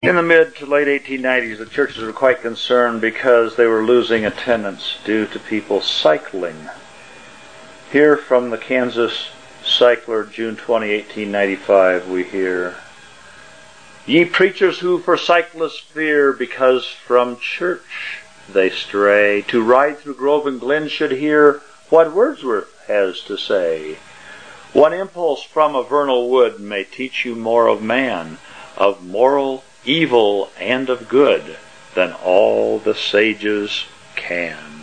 In the mid to late 1890s, the churches were quite concerned because they were losing attendance due to people cycling. Here from the Kansas Cycler, June 20, 1895, we hear, "Ye preachers who for cyclists fear, because from church they stray, to ride through grove and glen should hear what Wordsworth has to say. One impulse from a vernal wood may teach you more of man, of moral evil and of good, than all the sages can."